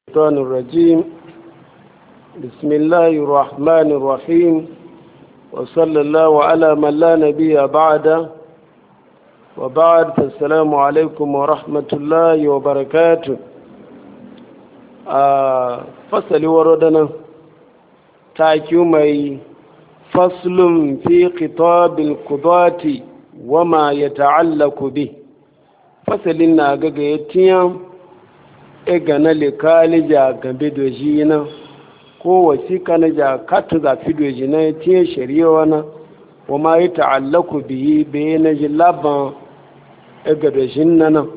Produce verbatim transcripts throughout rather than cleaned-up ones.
الشيطان الرجيم. بسم الله الرحمن الرحيم، وصلى الله على من لا نبي بعده، وبعد فالسلام عليكم ورحمة الله وبركاته. آه فصل وردنا تاكيومي فصل في خطاب القضاة وما يتعلق به. فصلنا غغيتيا egana likali ja gambe doji na ko wasika na ja katu za fi doji na tiye shari'a wana wa ma yi ta'allaku biyi bai na ji laban ega dojin na nan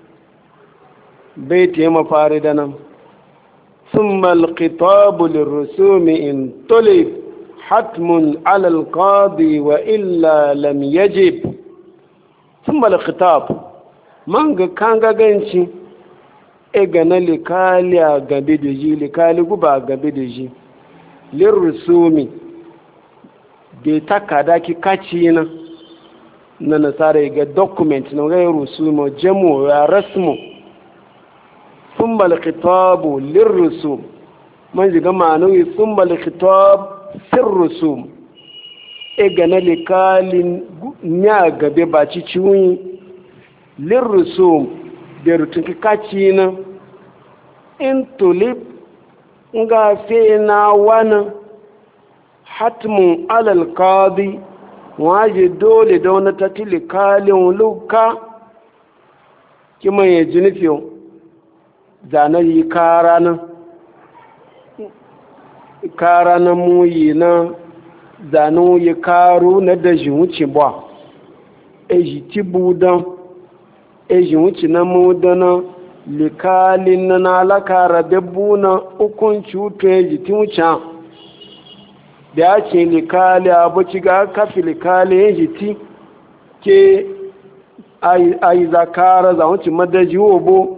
bai tiye mafari da nan sun malkitabu lirrusumi in tulib hatmun alal qadi wa illa lam yajib. sun malkitabu man ga kan gaganci e gana likali a gabe da ji likali guba a gabe da ji lirrusumi da takada ki kaci na na nasara ga document na ga rusumo jamo ya rasmu sun balkitabu lirrusum man jiga ma'anoyi sun balkitab sirrusum e gana likali ya gabe ba ci ciwon lirrusum da rutunki kaci na in tulip nga fe na wani hatmun alal qadi waje dole da wani tatili kalin luka kima ya ji nufi zane yi kara na kara na muyi na zane yi karu na daji wuce ba eji tibu don eji wuce na mudana likalin na nalaka rabebbu na hukunci wuto eji ti wuce da ya ce likali abuci ga kafi likali eji ti ke ayi zakara za wuce madaji obo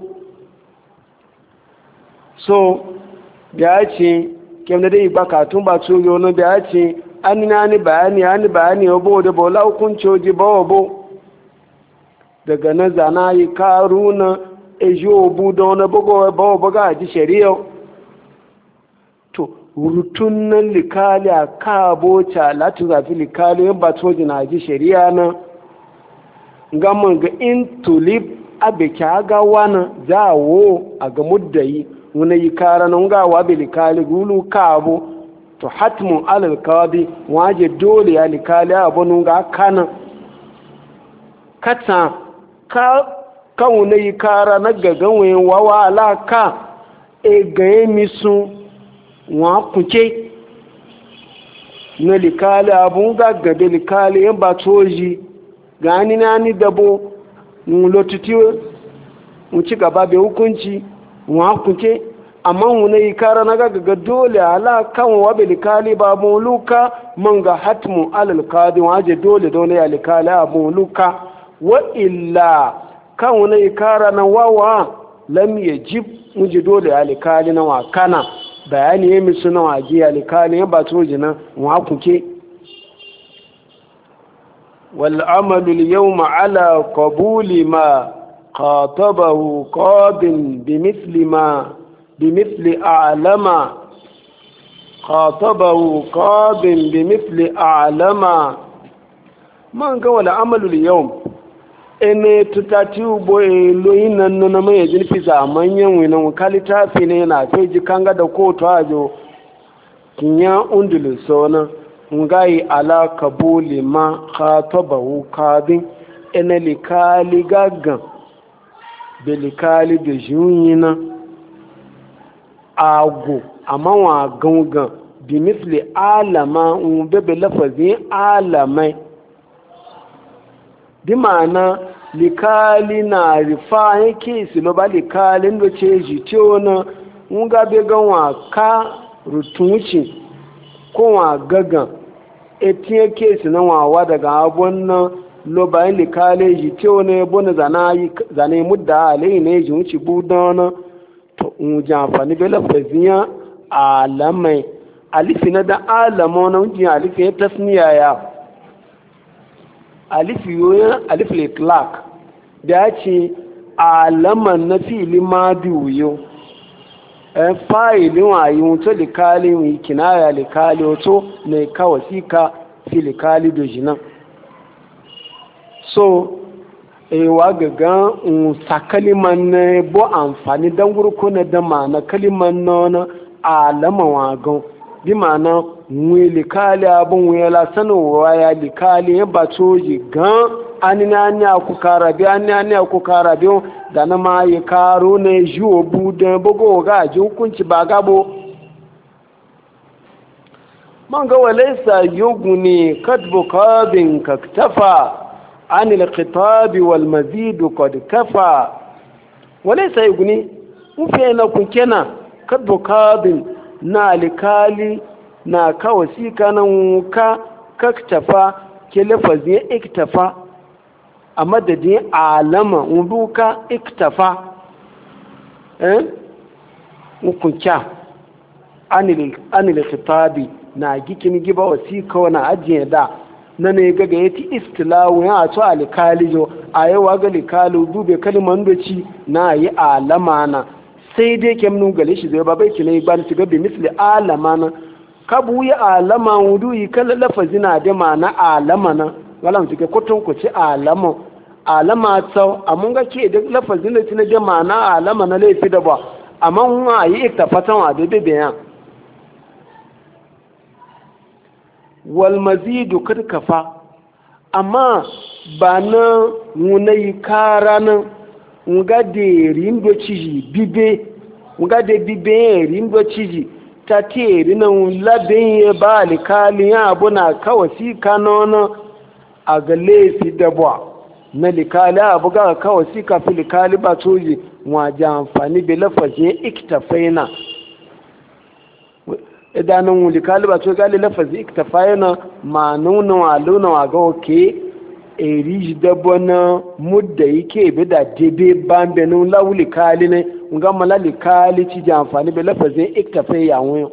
so da ya ce kem da dai bakatun ba tsoyo no da ya ce an ni bayani an bayani obo da bola hukunci oji ba obo daga na zana yi karu na eji obu da wani bugowa bawa buga a ji shari'a to rutun nan likali a kabo ca lati zafi likali yin ba toji na ji shari'a na gama ga in tulip abe kya ga wani zawo a ga muddayi wani yi kara na nga wa be likali gulu kabo to hatmun alal kadi waje dole ya likali abu nunga kana kata ka kawo yi kara na gaganwe wawa alaka e gaye misu wa kuke na likali abun gaggabe likali yan ba toji gani na ni dabo lotutiwe mu ci gaba bai hukunci wa kuke amma wani yi kara na gaggaga dole alaka wa bai likali babu luka man ga hatmu alal kadi waje dole dole ya likali abun luka wa illa kan wani ikara na wawa lam yajib muji dole alikali na wakana bayani ya misu na waje alikali ya bato jina wa kuke wal amalu al yawma ala qabuli ma khatabahu qadin bimithli ma bimithli a'lama khatabahu qadin bimithli a'lama man ga wal amalu al yawm ene tutati ubo eloyin nan na mai jin fisa manyan winan kalita fi ne na kai ji kanga da koto ajo kinya undulu sona ngai ala kabuli ma khatabahu kadin ene likali gaggan belikali de junyina ago amma wa gangan bi misli alama un bebe lafazin alamai bi ma'ana likali na rifa yake silo ba likalin da ce jite wani nga be ganwa ka rutunci ko wa gagan etiye kesi na wawa daga abun nan lo bayan likali jite wani bona zane mudda alayi ne ji wuce budana to un ji amfani bai lafaziyan alamai alifi na da alama wani wujin alifi ya tasniya ya alif yoyin alif litlaq da ya ce alaman na fili ma biyu eh fa'ilin wayi mutu likali wi kinaya likali wato ne ka wasika fi likali do jinan so e wa gaga un sakaliman ne bo amfani dan gurko na da mana kaliman nona alama wagon bi mana wi likali abun wi la sanu wa ya likali ya batoji gan anina nya ku karabi anina nya ku karabi da na ma yi karo ne jiwo budan bugo ga ji hukunci ba gabo man ga walaysa yugni kadbu qadin kaktafa عن الخطاب والمزيد قد كفى وليس يغني وفينا كنا قد قاد نالكالي na kawasi kanan ka kaktafa ke lafazin iktafa a madadin alama unduka iktafa eh hukunca anil khitabi na gikin giba wasika wani ajiye da na ne gaga yati istilawu ya to alikalijo a yawa ga likalu dube kalman doci na yi alama na sai dai kemnu gale shi zai babai kile ban ci gabe misli alama na kabu ya alama wudu yi kala lafazina da mana alama na walam ci ga kotun ku ci alama alama tsau amma ga ke da lafazina ci na da mana alama na laifi da ba amma mun yi iktafatan wa da bebe ya walmazidu kad kafa amma ba na munai kara nan nga de rindo ciji bibe nga de bibe rindo ciji ta te rina laben ya ba alikali ya abuna kawasi kanona a ga laifi dabwa na likali abu ga kawasi kafi likali ba toji wajen amfani da lafazin iktafaina idanun wuli kaliba to gali lafazi iktafayana ma nuna wa luna wa ga oke eri dabo na mudda yake be da debe bambe nun lawuli kali ne nga malali kali ci ja amfani be lafazin iktafai ya won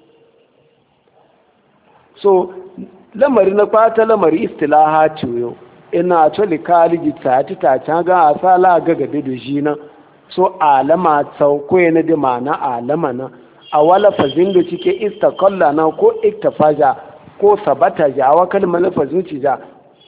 so lamari na kwata lamari istilahati yo ina to likali ji ta ta ta ga asala ga gabe da jina so alama tsauko ne da mana alama na a wala fazin da cike istakalla na ko iktafaja ko sabata ja wa kalmar lafazin ci ja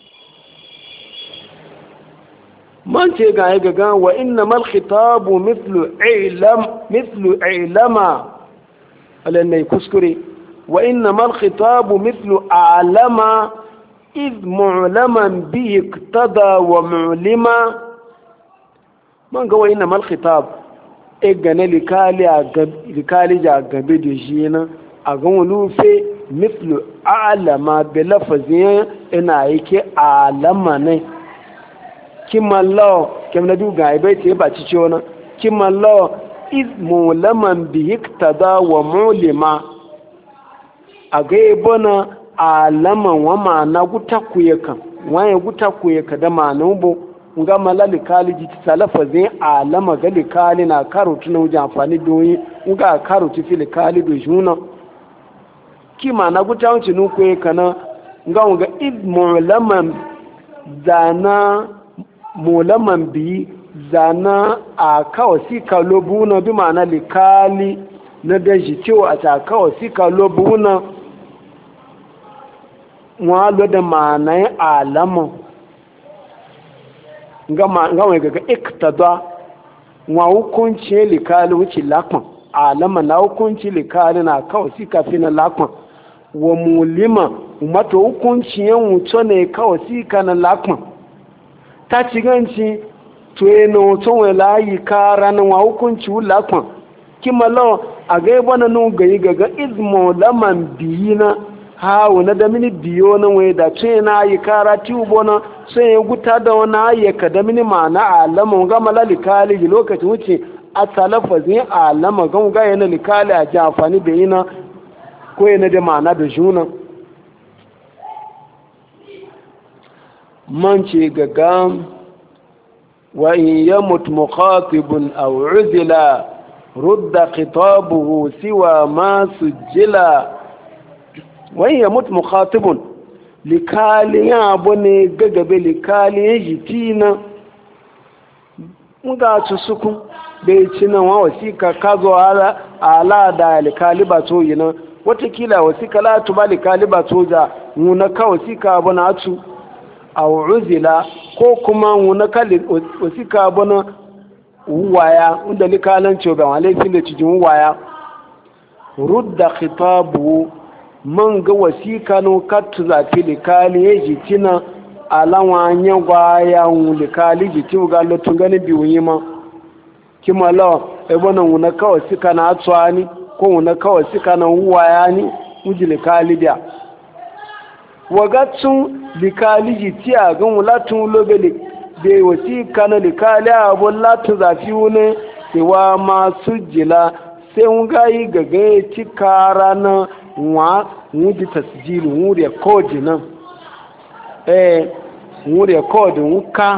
man ce ga ya ga wa inna mal khitabu mithlu ilam mithlu ilama alanai kuskure wa inna mal khitabu mithlu alama id mu'laman bi iktada wa mu'lima man ga wa inna mal khitab e gane likali ja gabe da shi na a gan lufe mithlu alama bi lafazin ina yake alama ne kimallo kem na duga ibai te ba ci ciwo na kimallo iz mulaman bi iktada wa mulima a ga bona alama wa ma na guta kuye kan waye guta kuye ka da ma nubo nga malali kali ji salafa zai alama ga likali na karutu na wujen amfani doyi nga karutu fi likali do juna kima na guta wuce nuku kana nga nga id mulaman zana mulaman bi zana a kawasi kalobuna bi ma'ana likali na daji cewa a ta kawasi kalobuna walo da ma'anayin alama nga mai gaga iktada wa hukunci likali wuce lakman alama na hukunci likali na kawasi kafin na lakman wa mulima mata hukunci yan wuce ne kawasi ka na lakman ta ci ganci to yi na wuce wai layi kara na wa hukunci wu lakman kima lawa a ga yaba na nun gayi gaga izmo laman biyi na hawo na da mini biyo na wai da ce na yi kara tubo na sai ya guta da wani ayyaka da mini ma'ana alama ga malali kali lokacin wuce a talafazin alama ga ga yana likali a ji amfani da yi na ko yana da ma'ana da juna man ce gaga wa in yamut mukhatibun aw uzila rudda khitabuhu siwa ma sujjila wa in yamut mukhatibun likali ya abu ne gagabe likali ya jiti na nga su suku bai ci nan wa wasika ka zo ala ala da likaliba to yina watakila wasika la tuba likaliba to ja muna ka wasika bana atu aw uzila ko kuma muna ka wasika bana waya inda likalan ce ga wale fin da cikin waya rudda khitabu man ga wasika no katu zafi likali yaji tina alawa nya gwaya likali jiti ga lotun gani biyu ma kima lawa ebe nan wuna kawai suka na atsuwa ni ko wuna kawai suka na waya ni wuji likali da wagatsun likali jiti a gan wulatun lobele da wasika na likali abun latun zafi wune sewa masu jila sai wuga yi gaga ci kara na wa wuji tasjili wuri kodi nan eh wuri kodi wuka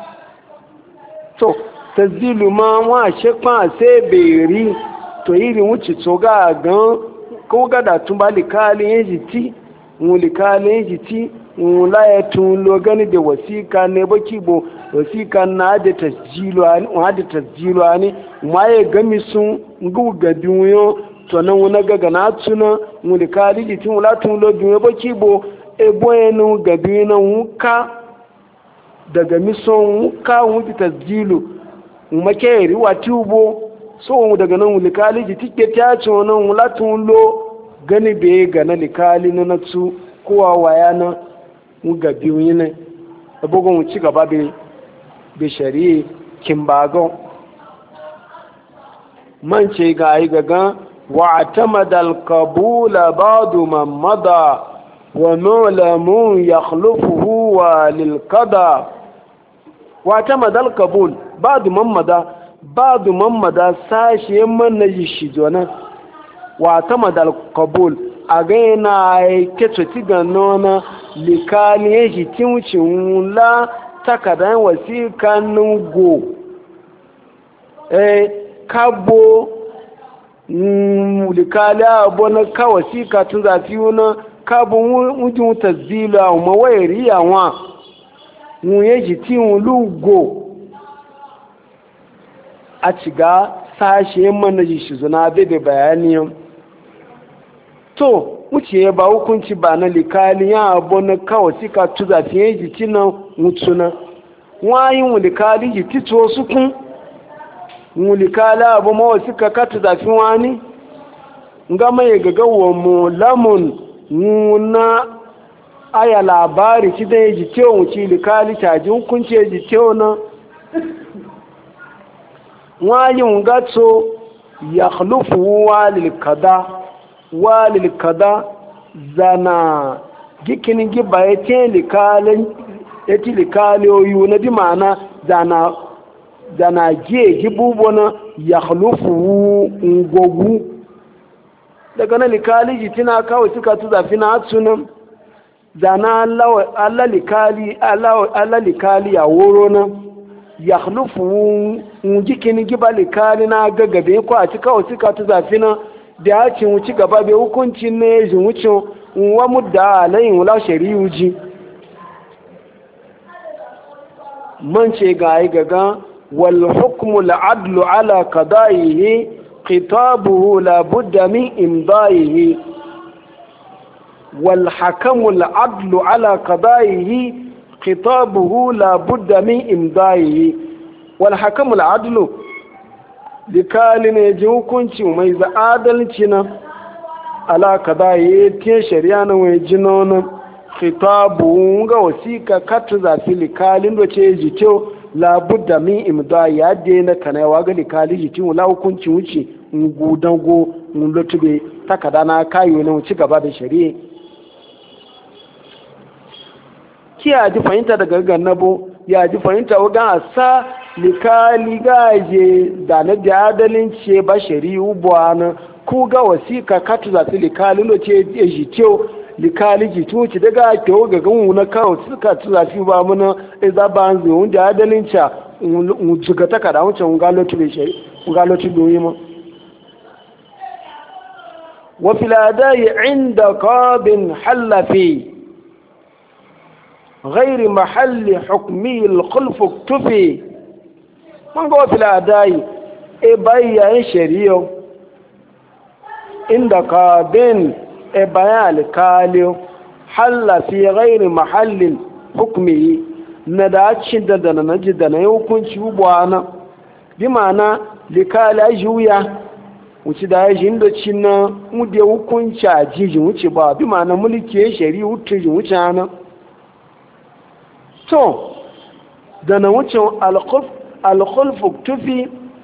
to tazilu ma wa shekpa sai beri to iri wuce to ga gan ko ga da tun ba likali yajiti mu likali yajiti mu la ya tun lo gani da wasika ne baki bo wasika na da tasjilu ani wa da tasjilu ani ma ya gami sun ngu ga biyo to nan wona ga na tuna mu likali yajiti mu la tun lo biyo baki bo e boyenu ga biyo na wuka daga mison wuka wuti tasjilu make riwa tubo so daga nan likali ji tike ta ce wannan latun lo gani be ga na likali na natsu kowa waya na mu ga biyu ne abugon mu ci gaba be be shari'i kin bago man ce ga ai gaga wa atamada al-qabul ba'd man mada wa mu'lamun yakhlufuhu wa lil qada wa atamada al-qabul ba'du mamada ba'du mamada sashe man naji shi jona wa tamadal qabul againa ai keto tiganona likali yaji tinwucin la takadan wasikan go eh kabo mm likali abona ka wasika tun zafi wona kabo mujin tasdila ma wayri anwa mu yaji tinwulugo a ciga sashe mana shi zuna bai da bayaniyan to wuce ba hukunci ba na likali ya abu na kawai suka tuza fiye jiki na mutuna wayin wulikali jiki to su kun wulikali abu mawa suka ka tuza fi wani nga mai gagawa mu lamun nuna aya labari ci da ya jiki wuce likali caji hukunci ya jiki na wayin gato ya khlufu walil kada walil kada zana gikin giba ya ce likalin ya ci likaliyoyi na bi mana zana zana giye gibubo na ya khlufu ngogu daga na likali jitina kawai suka tu zafi na hatsunan zana Allah likali Allah likali ya woro na ya khlufu jikin gibali kali na gagabe ko a cika wasu ka ta zafi na da ya ci wuci gaba bai hukuncin ne ji wucin wa mudda alayin wula shari'u ji man ce ga yi gaga wal hukmu la'adlu ala qada'ihi khitabuhu la budda min imda'ihi wal hakamu la'adlu ala qada'ihi khitabuhu la budda min imda'ihi wal hakamu al'adlu likali ne ji hukunci mai za adalci na alaka da ya tiye shari'a na wai jino na khitabu ga wasika katu zafi likalin da ce ji kyau la budda min imda'i ya de na kanaiwa ga likali ji kyau la hukunci wuce ngudan go ngulotube takada na kayo na wuci gaba da shari'a kiya ji fahimta daga gannabo ya ji fahimta wagan asa likali gaje da na da adalin ce ba shari'u buwana ku ga wasika katu za su likali lo ce ya ji kyau likali ji tuci daga kyau ga gan na kawo suka tu za su ba muna iza ba an zo da adalin ca mu zuga takada wancan ngalo tube shari ngalo tube yi ma wa fil adai inda qabin halafi غير محل حكمي الخلف اكتفي من قوة في الأداء e bayan shari'a inda qadin e bayan alkali halla fi ghairi mahallin hukmi na dace da da na ji da na hukunci ubwana bi ma'ana likala juya wuce da ya jin da cin na mude hukunci a jijin wuce ba bi ma'ana mulki shari'a wuce wuce ana to da na wucin alkhulfu tufi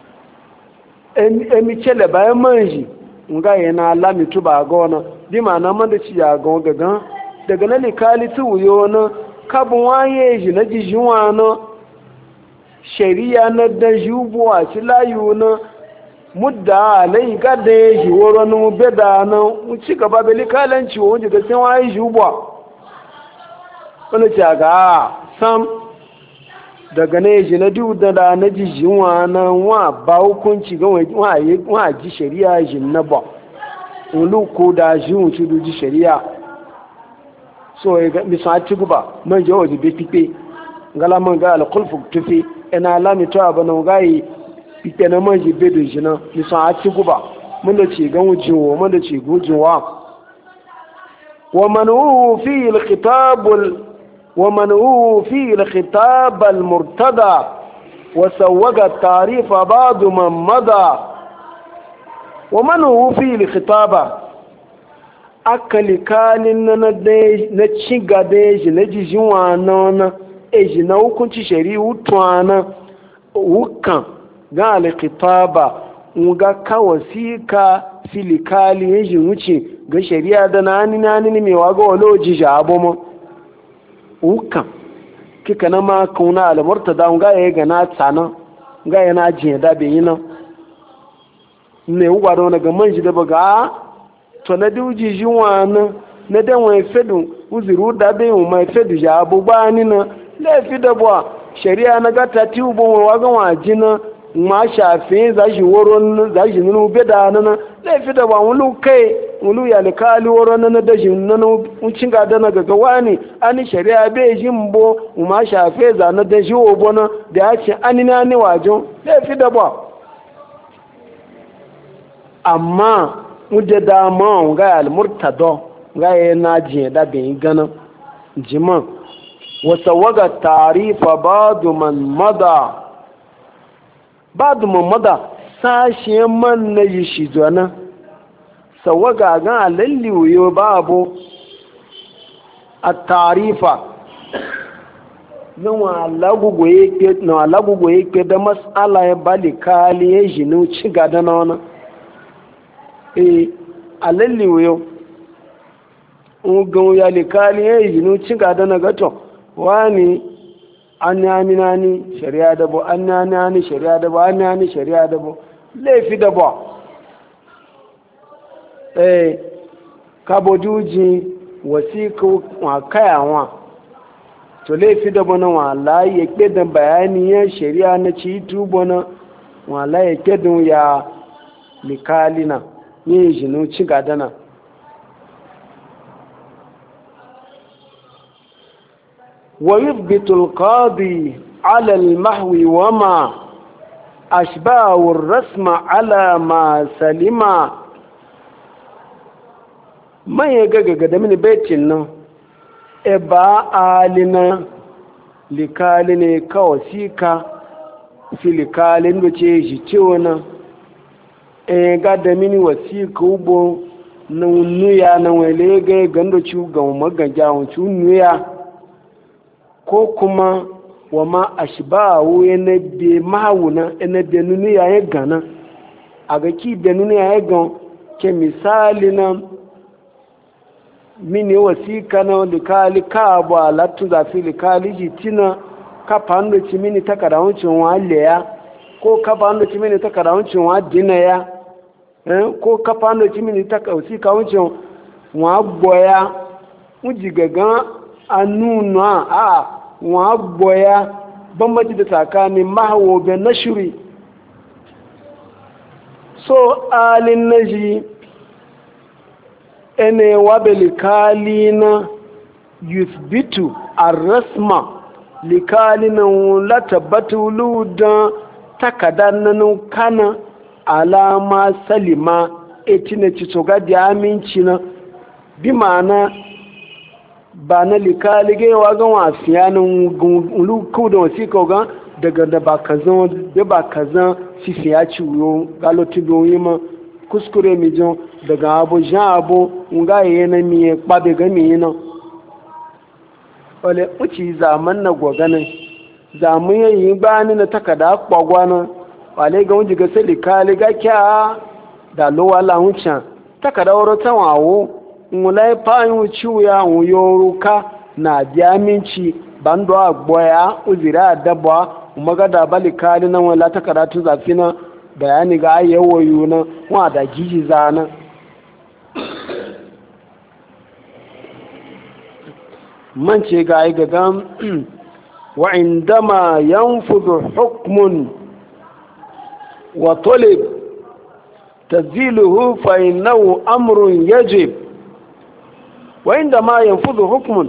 emice bayan manji nga yana lamitu ba ga wani bi ma na manda ci ya ga gagan daga na likali tu wuyo na kabin waye ji na jijin wani shari'a na da jubu a ci layu na mudda alai ga da ya ji woro na mu beda na ci gaba da likalanci wa wunji ga sai waye jubu wani ci ga sam daga na yaji na duk da na jijin wa na wa ba hukunci ga wa ji shari'a jin na ba ulu ko da ji wuce ji shari'a so ya ga bisa ci guba man je waje be pipe ngala man ga alqulfu tufi ina lami to abana gai pipe na man je be do jina bisa ci guba mun da ci ga wujin wa mun da ci gujin wa wa man hu fi alkitab ومنعوه فيه الخطاب المرتضى وسوق التعريف بعض من مضى ومنعوه فيه الخطاب akali kalin na na ciga da yaji na jijin wana eji na hukunci shari'u tuwana wukan ga alkitaba nga kawasika filikali yaji wuce ga shari'a da na nini nini mai waga walo jija abomo wukan kika na ma kauna almurta da nga ya ga na tsana nga ya na jiya da bai yi nan ne wuga da wani ga manji da baga to na duji jinwa na na dan wani fedu uziru da bai yi mai fedu ja abubuwa ni na laifi da buwa shari'a na gata ti ubon wa wagan waji na ma shafe za shi woro za shi nuna ube da na laifi da ba wulu kai wulu ya likali woro na na dashi na na uncin gada na gaga wani ani shari'a bai ji mbo ma shafe za na dashi obo na da ya ce ani na ni wajen laifi da ba amma wuje dama ga almurtado ga ya na jiya da bai gana jiman wasa waga tarifa badu man mada badu man mada sashe man na yi shi zuwa sawaga ga alalli wuyo babu a tarifa na alagugo yake da matsala ya bali kali ya jini ci gada na wani e alalli wuyo ugan ya likali ya jini ci gada na gato wani an yani nani shari'a dabo an yani nani shari'a dabo an yani shari'a dabo laifi dabo eh kabojuji wasiku wa kayawa to laifi dabo na wala ya keda bayani ya shari'a na ci tubo na wala ya kedun ya likalina yin jinu ci gadana ويثبت القاضي على المحو وما أشباه الرسم على ما سلم ما يغغغ ده من بيتنا ابا آلنا لكالنا كوسيكا في لكالن بچه جيونا e ga da mini wasika ubo na nuya na wele ga gando chu ga magaja won chu nuya ko kuma wa ma ashbahu yana be mahawuna yana be nunu ya gana a ga ki be nunu ya gan ke misali na mini wasika na likali ka ba latu da fi likali jitina ka pando ci mini takara wucin wa leya ko ka pando ci mini takara wucin wa dina ya eh ko ka pando ci mini takara wasika wucin wa gboya wuji gagan anuna a wa gboya bambanci da tsakanin mahawo ga nashiri so alin naji ene wabe likali na yuthbitu arrasma likali na latabbatu ludan takadan nan kana alama salima etina ci tsoga da aminci na bi ma'ana ba na likalige wa gan wafiya nan luku da wasi ga daga da ba kazan da ba kazan fifiya ci wuyo galoti doyi ma kuskure mi jon daga abu jan abu nga yi na miye kpabe ga miye na wale uci zaman na gwaganin zamun yayi bani na takada kpagwa na wale ga wunji ga sali kali ga kya da lowa la wucin takada wuro ta wawo mulai fa yin ciwya wuyoruka na jaminci bando agboya uzira dabba magada bali kali na wala takada tu zafina bayani ga ayyawo yuna wa da giji zana man ce ga ai gaga wa indama yanfudu hukmun wa talib taziluhu fa innahu amrun yajib wa indama yanfudu hukmun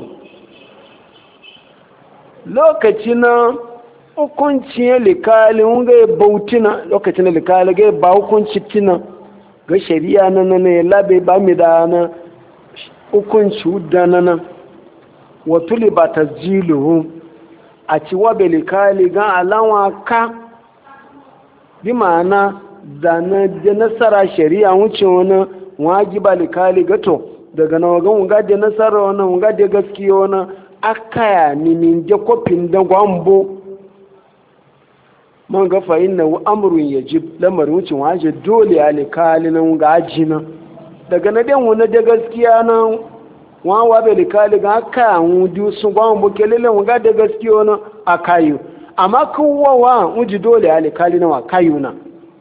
lokacin hukuncin likali ga bautina lokacin likali ga ba hukunci tina ga shari'a na na ne labe ba mi da na hukunci da na na watuli ba ta ziluhu a ci wabe likali ga alawa ka bi ma'ana da na da nasara shari'a wuce wani wajiba likali gato daga na wagan wuga da nasara wani wuga da gaskiya wani akaya nimin jakofin da gwambo man ga fa inna amrun yajib lamarin wucin waje dole a likali nan ga ajina daga na den wani da gaskiya nan wawa bai likali ga aka wudu sun gwamon bukelele wuga da gaskiya wani a kayu amma kowawa wuji dole a likali na wa kayu na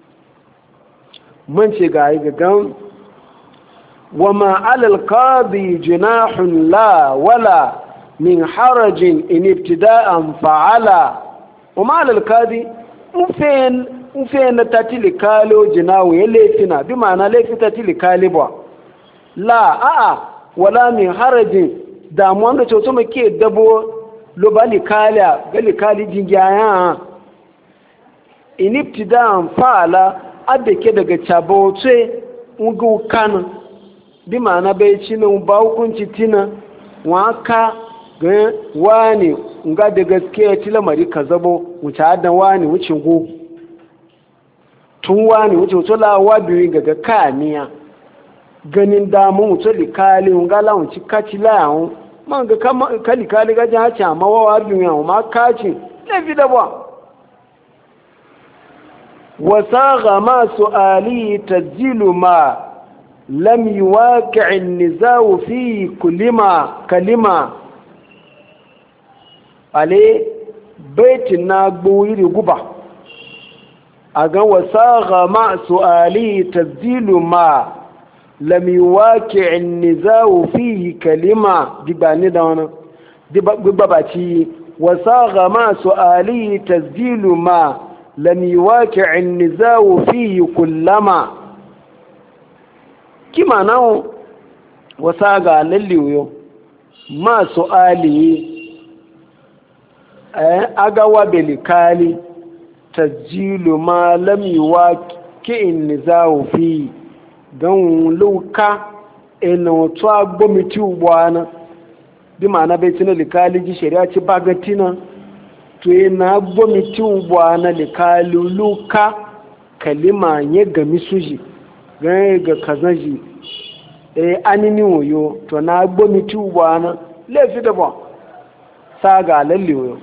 man ce ga yi gagan wa ma'alal qadi jinahun la wala min harajin in ibtida'an fa'ala wa ma'alal qadi ufe na tatili kalo jinawo ya laifina bi ma'ana laifin tatili kali ba la a'a wala min harajin damuwan da cewa muke dabo lobali kaliya gali kali jingiyaya inibtidan fa'ala abeke daga cabote ugu kan bi ma'ana bai ci nan ba hukunci tina waka ga wani nga da gaskiya ci lamari ka zabo wuce adan wani wuce go tun wani wuce wuce lawa biyu ga kaniya ganin damun wuce likali nga la wuce kaci la'ahun man ga kalikali gajin haci amma wawa biyu yawon ma kaci laifi da ba wasa ga masu ali tajilu ma lam yi waƙi'in nizawu fi kulima kalima ale baitin na gboyiri guba a ga wasa ga masu ali tajilu ma lam yi waƙi'in nizawu fi kalima dibani da wani dibabaci wasa ga masu ali tajilu ma lam yi waƙi'in nizawu fi kullama kima nan wasa ga lalliyo masu aliyi agawa belikali tajilu ma lam yuwaqi'in nizawu fi don luka ina wato agbomiti ubwana bi ma'ana bai tina likali ji shari'a ci bagatina to yana agbomiti ubwana likali luka kalima ya gami suji gane ga kazaji eh anini woyo to na gbomi tuba na lefi da ba saga lalle woyo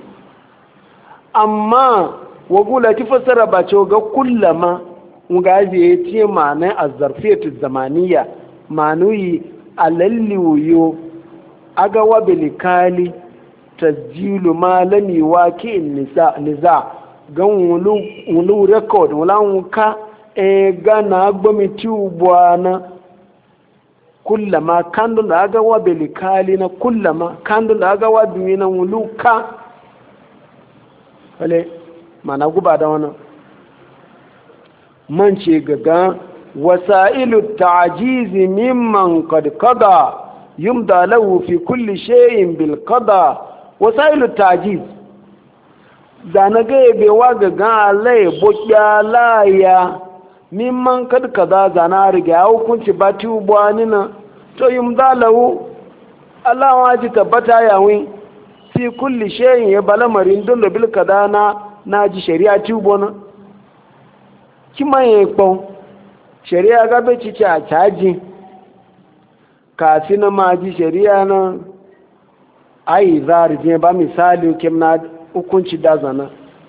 amma wagula ti fasara ba ce ga kullama ngaji ya ce ma'ana azzarfiyatu zamaniya manuyi alalli woyo aga wa bilikali tasjilu ma lami waki niza niza gan wulu wulu record wala ka e gana gbamiti ubwana kullama kandu da aga wa belikali na kullama kandu da aga wa biyu na wuluka wale mana guba da wani man ce gaga wasa'ilu ta'jizi mimman qad qada yumda lahu fi kulli shay'in bil qada wasa'ilu ta'jiz da na ga yabewa gaga alai bokya laya mimman kad kaza zana riga hukunci ba ti ubwani na to yum dalahu Allah wa ji tabbata yawin fi kulli shay'in ya balamarin dole bil kadana na ji shari'a ti ubona kima ye kpon shari'a ga be ci a caji kafin ma ji shari'a na ai zari je ba misali kem na hukunci da zana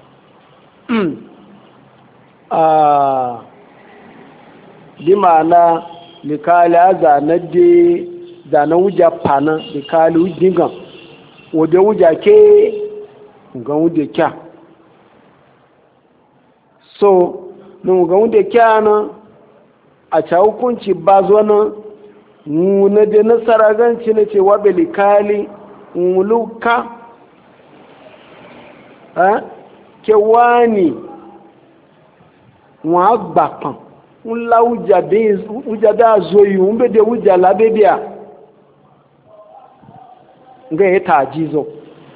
a bi ma'ana likali a zanen da zanen wuja fana likali wujingan wadda wuja ke gan wuja kya so nun gan wuja kya na a ca hukunci ba zo na na da nasara ganci na ce wabe likali wuluka ke wani wọn agba kan ńlá wújà dá zoyi ń bèdè wújà lábẹ́bíà nga yẹ tààjí zo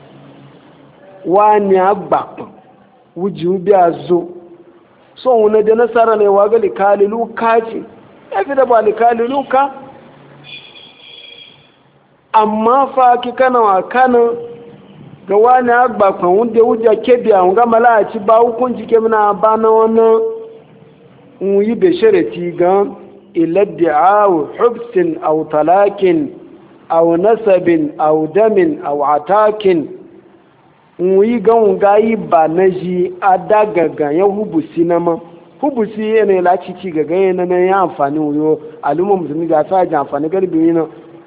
wani agba kan wújì ń bí a zo so wọn na da nasara ne wa ga likali luka ce ya fi da ba likali luka amma fa ki kana wa kana ga wani agba kan wunde wújà kebiya nga malaci ba hukunci kemina ba na wannan yi da sharati gan iladdi'awu hubsin aw talakin aw nasabin aw damin aw atakin yi gan gayi ba na ji adagaga ya hubusi na ma hubusi yana la cici ga ganye na ya amfani wuyo al'umma musulmi ga sa ji amfani garbi yana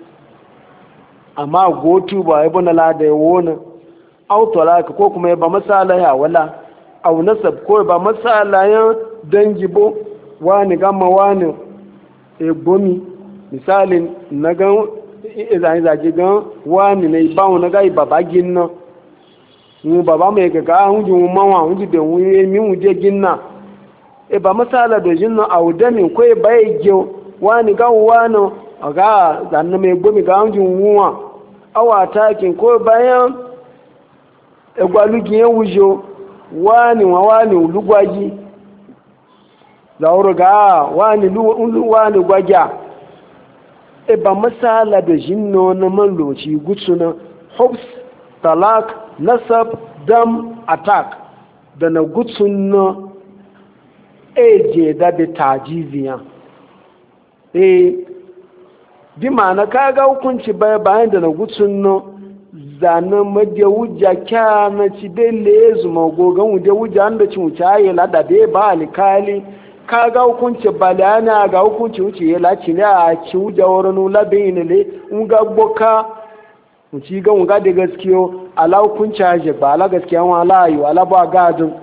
amma gotu ba ya bana la da yawo na aw talaka ko kuma ya ba masala ya wala aw nasab ko ba masala ya dangi bo wani gama wani egbomi misalin na gan izani zaje gan wani na ibawo na gai baba ginna mu baba mai gaga hunji mu mawa hunji da mu mi mu je ginna e ba masala da jinna audamin ko e bai gyo wani ga wani aga zanna mai egbomi ga hunji muwa awa takin ko bayan egwalugi yan wujo wani wa wani lugwaji zauro ga wani wani gwagya e ba masala da jinno na malloci gutsuna hubs talak nasab dam attack da na gutsunna eje da be tajiziya e bi ma'ana kaga hukunci bayan da na gutsunna zana maje wuja kya na ci dele zuma gogan wuje wuja anda ci wuce ayi lada be ba alikali ka ga hukunci balana ga hukunci wuce ya laci ne a ci wuja wurin labe ne le in ga boka wuci ga wuga da gaskiyo ala hukunci haje ba ala gaskiya wa ala ayu ala ba gadin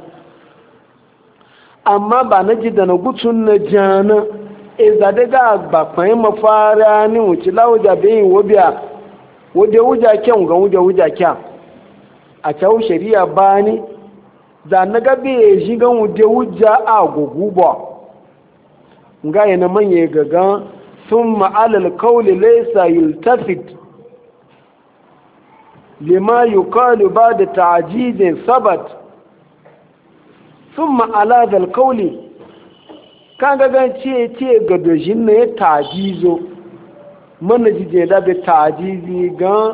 amma ba na ji da na gutsun na jana e za da ga ba kwai mafara ni wuci lawuja be yin wobiya wuje wuja kyan ga wuje wuja kyan a cewa shari'a ba ni za na gabe ya shi gan wuje wuja a gugu ba nga yana manye gaga sun ma'alal kauli laisa yultafit lima yukalu ba da ta'ajidin sabat sun ma'aladal kauli kan gagan ce ce ga dojin na ya ta'ajizo mana jije da be ta'ajizi gan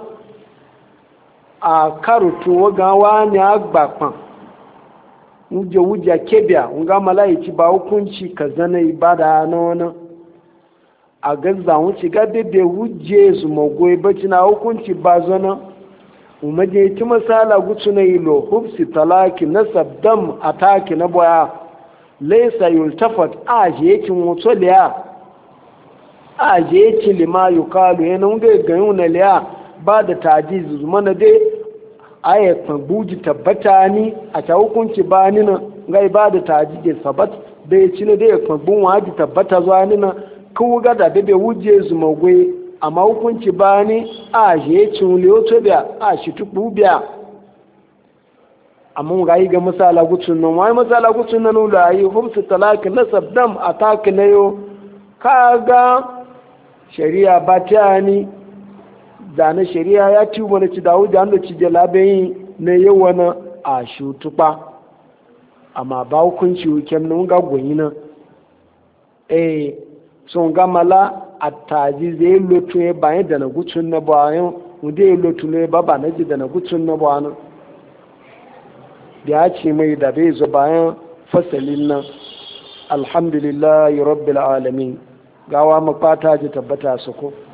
a karutu ga wani agbapan wuje wuje kebiya nga malaici ba hukunci ka zana ibada na wani a gazza wuce ga bebe wuje su magoyi bacci na hukunci ba zana umaje ti masala gutsu na ilo hubsi talaki nasab dam ataki na boya laysa yultafat aje yake motso liya aje yake lima yukalu yana unga gayun na liya ba da tajiz mana dai ayatan buji tabbata ni a ta hukunci ba ni na ga ba da tajiz sabat da ya ci ne dai kan bun waji tabbata zuwa ni na kun ga da bebe wuje zuma gwe amma hukunci ba ni a je cin liyoto biya a shi tuku biya amma ga yi ga misala gutsun nan wai misala gutsun nan ula yi hubsu talaki nasab dam ataki na yo kaga shari'a ba ta ni da na shari'a ya ci wani ci dawo da wanda ci jalabai na yawa na a shutupa amma ba hukunci wuken nan ga goyi na eh sun gamala attaji zai lotu ya bayan da na gucin na bayan wanda ya lotu ne ba ba na ji da na gucin na bayan da ya ce mai da bai zo bayan fasalin nan alhamdulillahi rabbil alamin gawa mafata ji tabbata su ko